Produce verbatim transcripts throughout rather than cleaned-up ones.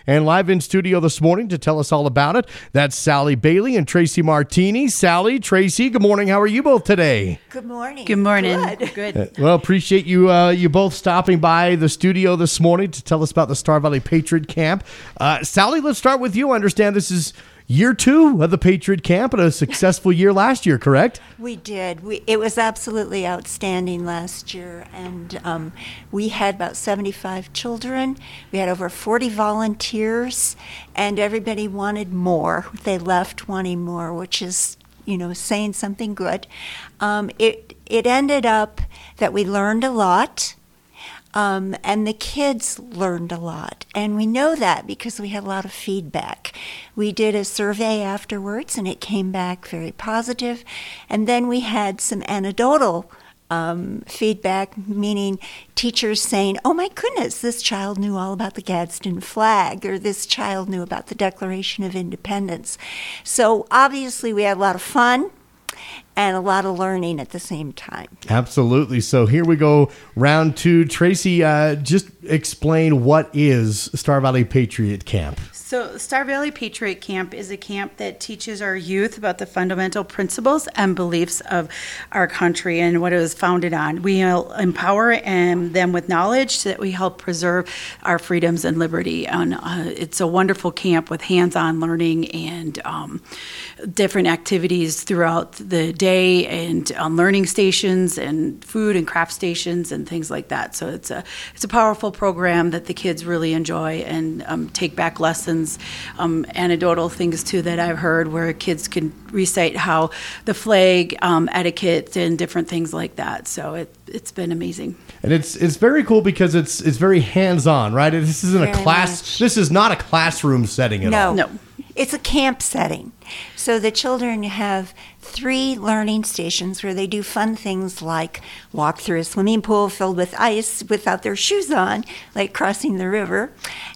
And live in studio this morning to tell us all about it, that's Sally Bailey and Tracy Martini. Sally, Tracy, good morning. How are you both today? Good morning. Good morning. Good. Good. Uh, well, appreciate you uh, you both stopping by the studio this morning to tell us about the Star Valley Patriot Camp. Uh, Sally, let's start with you. I understand this is year two of the Patriot Camp and a successful year last year, correct? We did. We, it was absolutely outstanding last year, and um, we had about seventy-five children. We had over forty volunteers, and everybody wanted more. They left wanting more, which is, you know, saying something good. Um, it it ended up that we learned a lot. Um, and the kids learned a lot. And we know that because we had a lot of feedback. We did a survey afterwards, and it came back very positive. And then we had some anecdotal um, feedback, meaning teachers saying, oh my goodness, this child knew all about the Gadsden flag, or this child knew about the Declaration of Independence. So obviously we had a lot of fun and a lot of learning at the same time. Absolutely. So here we go, round two. Tracy, uh, just explain what is Star Valley Patriot Camp. So Star Valley Patriot Camp is a camp that teaches our youth about the fundamental principles and beliefs of our country and what it was founded on. We empower um, them with knowledge so that we help preserve our freedoms and liberty. And uh, it's a wonderful camp with hands-on learning and um, different activities throughout the day, and um, learning stations and food and craft stations and things like that. So it's a it's a powerful program that the kids really enjoy and um, take back lessons, um, anecdotal things too that I've heard where kids can recite how the flag um, etiquette and different things like that. So it it's been amazing. And it's it's very cool because it's it's very hands-on, right? This isn't Very a class. much. This is not a classroom setting at No. all. No. It's a camp setting. So the children have three learning stations where they do fun things like walk through a swimming pool filled with ice without their shoes on, like crossing the river.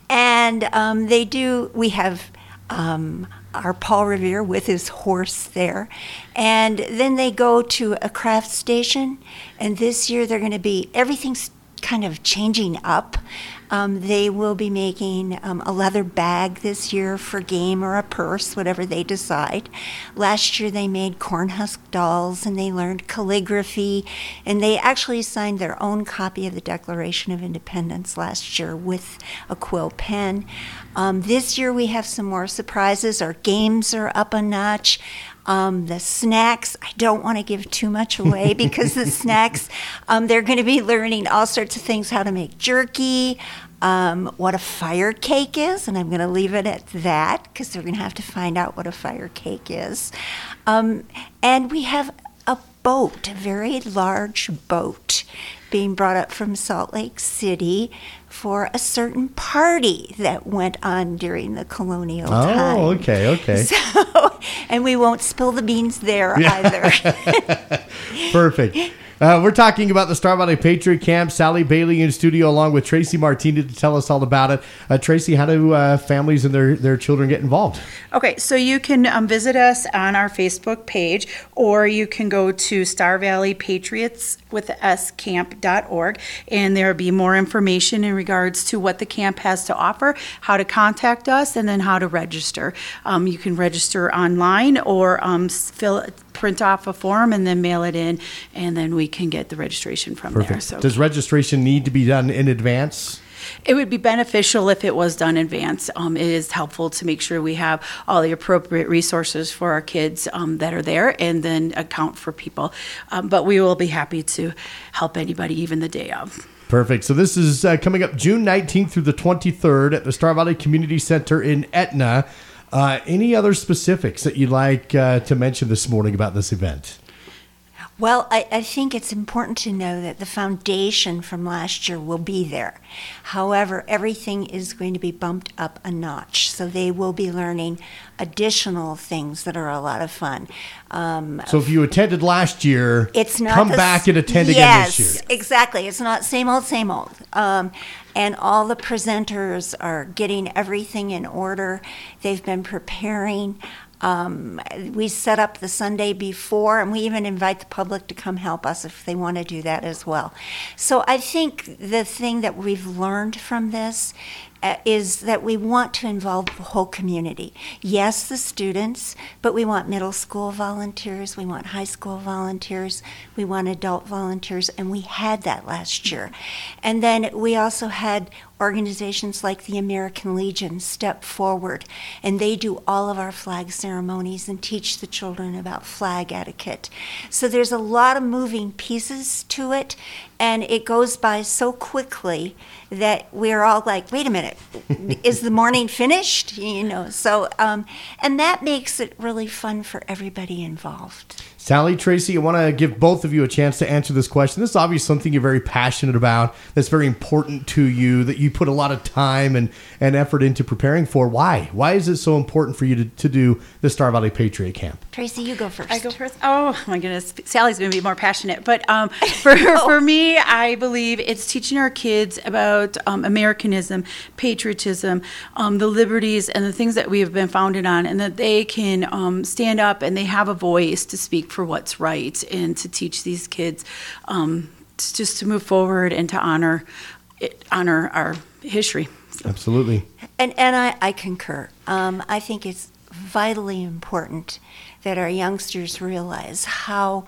And um, they do, we have um, our Paul Revere with his horse there. And then they go to a craft station. And this year they're going to be, everything's kind of changing up. Um, they will be making um, a leather bag this year for game or a purse, whatever they decide. Last year they made corn husk dolls, and they learned calligraphy, and they actually signed their own copy of the Declaration of Independence last year with a quill pen. Um, this year we have some more surprises. Our games are up a notch. Um, the snacks, I don't want to give too much away because the snacks, um, they're going to be learning all sorts of things, how to make jerky, um, what a fire cake is, and I'm going to leave it at that because they're going to have to find out what a fire cake is. Um, and we have a boat, a very large boat being brought up from Salt Lake City for a certain party that went on during the colonial Oh, time. okay, okay. So, and we won't spill the beans there either. Perfect. Uh, we're talking about the Star Valley Patriot Camp. Sally Bailey in studio along with Tracy Martini to tell us all about it. Uh, Tracy, how do uh, families and their, their children get involved? Okay, so you can um, visit us on our Facebook page, or you can go to Star Valley Patriots with s camp dot org, and there will be more information in regards to what the camp has to offer, how to contact us, and then how to register. Um, you can register online or um, fill print off a form and then mail it in, and then we can get the registration from Perfect. there. So Does registration need to be done in advance? it would be beneficial if it was done in advance. Um, it is helpful to make sure we have all the appropriate resources for our kids um, that are there, and then account for people. Um, but we will be happy to help anybody, even the day of. Perfect. So this is uh, coming up June nineteenth through the twenty-third at the Star Valley Community Center in Etna. Uh, any other specifics that you'd like uh, to mention this morning about this event? Well, I, I think it's important to know that the foundation from last year will be there. However, everything is going to be bumped up a notch, so they will be learning additional things that are a lot of fun. Um, So if you attended last year, it's not come the- back and attend again yes, this year. Exactly. It's not same old, same old. Um, and all the presenters are getting everything in order. They've been preparing. Um, we set up the Sunday before, and we even invite the public to come help us if they want to do that as well. So I think the thing that we've learned from this, uh, is that we want to involve the whole community. Yes, the students, but we want middle school volunteers, we want high school volunteers, we want adult volunteers, and we had that last year. And then we also had organizations like the American Legion step forward, and they do all of our flag ceremonies and teach the children about flag etiquette. So there's a lot of moving pieces to it, and it goes by so quickly that we're all like, wait a minute, is the morning finished? You know, so, um, and that makes it really fun for everybody involved. Sally, Tracy, I want to give both of you a chance to answer this question. This is obviously something you're very passionate about, that's very important to you, that you put a lot of time and, and effort into preparing for. Why? Why is it so important for you to, to do the Star Valley Patriot Camp? Tracy, you go first. I go first. Oh my goodness, Sally's going to be more passionate. But um, for for me, I believe it's teaching our kids about um, Americanism, patriotism, um, the liberties, and the things that we have been founded on, and that they can um, stand up and they have a voice to speak for what's right, and to teach these kids um, t- just to move forward and to honor it, honor our history. So. Absolutely. And and I, I concur. Um, I think it's vitally important that our youngsters realize how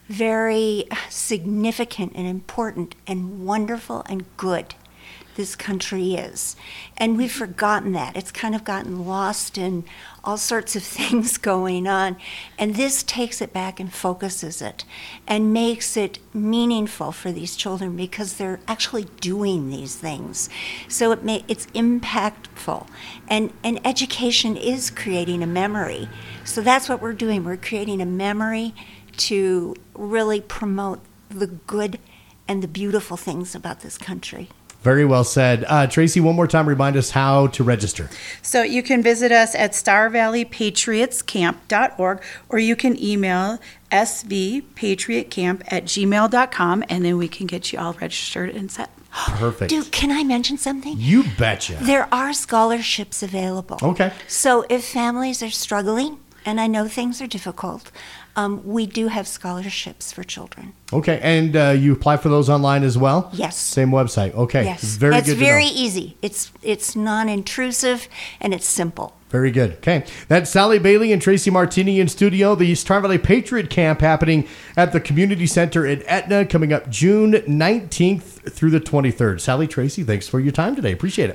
very significant and important and wonderful and good this country is. And we've forgotten that. It's kind of gotten lost in all sorts of things going on. And this takes it back and focuses it and makes it meaningful for these children because they're actually doing these things. So it may, it's impactful. And, and education is creating a memory. So that's what we're doing. We're creating a memory to really promote the good and the beautiful things about this country. Very well said. Uh, Tracy, one more time, remind us how to register. So you can visit us at star valley patriots camp dot org, or you can email s v patriot camp at gmail dot com, and then we can get you all registered and set. Perfect. Dude, can I mention something? You betcha. There are scholarships available. Okay. So if families are struggling, and I know things are difficult, um, we do have scholarships for children. Okay, and uh, you apply for those online as well? Yes. Same website. Okay. Yes. Very it's good very to know. easy. It's it's non-intrusive and it's simple. Very good. Okay. That's Sally Bailey and Tracy Martini in studio. The Star Valley Patriot Camp happening at the Community Center in Etna, coming up June nineteenth through the twenty-third. Sally, Tracy, thanks for your time today. Appreciate it.